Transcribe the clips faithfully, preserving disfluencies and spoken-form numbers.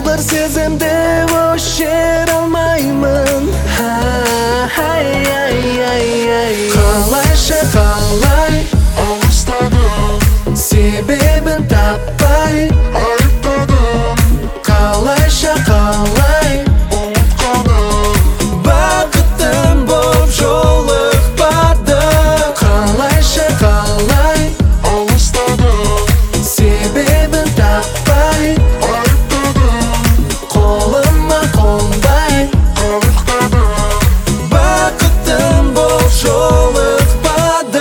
бір сезімді өшіре алмаймын. Қалайша қалай алыстадым, себебін таппай айыптадым. Қалайша қалай ұмытқаным, бақытым боп жолықпады. Қалайша қалай алыстадым, себебін таппай айыптадым. Қолыма қонбай бақытым боп жолықпады.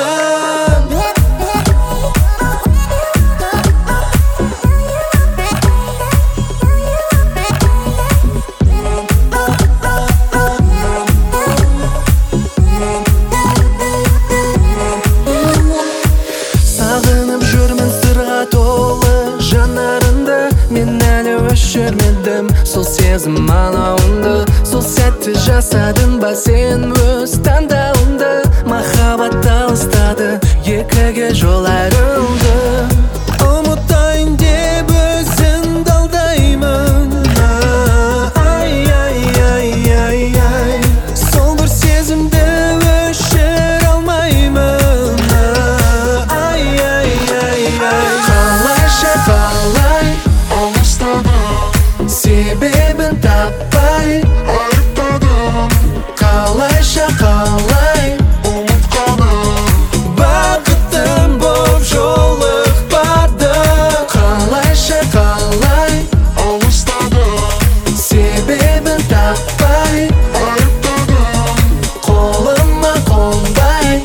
Сағынып жүрмін сырға толы жанарыңды, мен әлі өшірмедім сол сезім алауыңды. Сол сәтті жасадың ба сен өз таңдауыңды, махаббат алыстады, екіге жол айырылды. Ұмытайын деп өзіңді алдаймын. Ай, ай, ай, ай, ай, сол бір сезімді өшіре алмаймын. Ай, ай, ай, ай, қалайша қалай алыстадым, себебін таппай айыптадым. Қалайша қалай ұмытқаным, бақытым боп жолықпады. Қалайша қалай алыстадым, себебін таппай айыптадым. Қолыма қонбай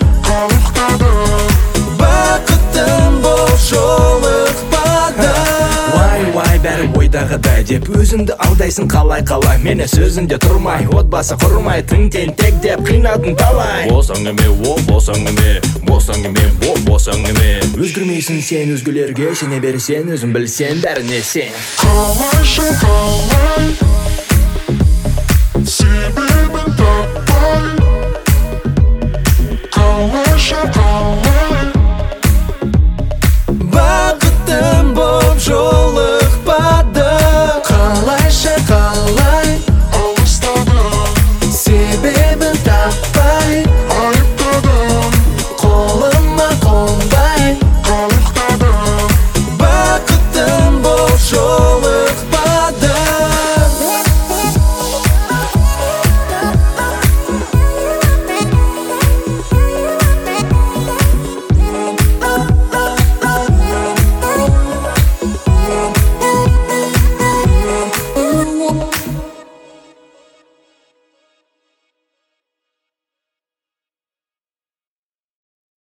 бақытым боп жолықпады. Вай, вай, бәрі ойдағыдай деп өзіңді алдайсың қалай-қалай. Мені сөзінде тұрмай, отбасы құрмай, тың тентек деп қинадың талай. Босаң еме, о, босаң еме, босаң еме, о, босаң еме. Өзгірмейсің сен өзгелерге, сене берсең өзің білсең бәріне сен. Қалайша қалай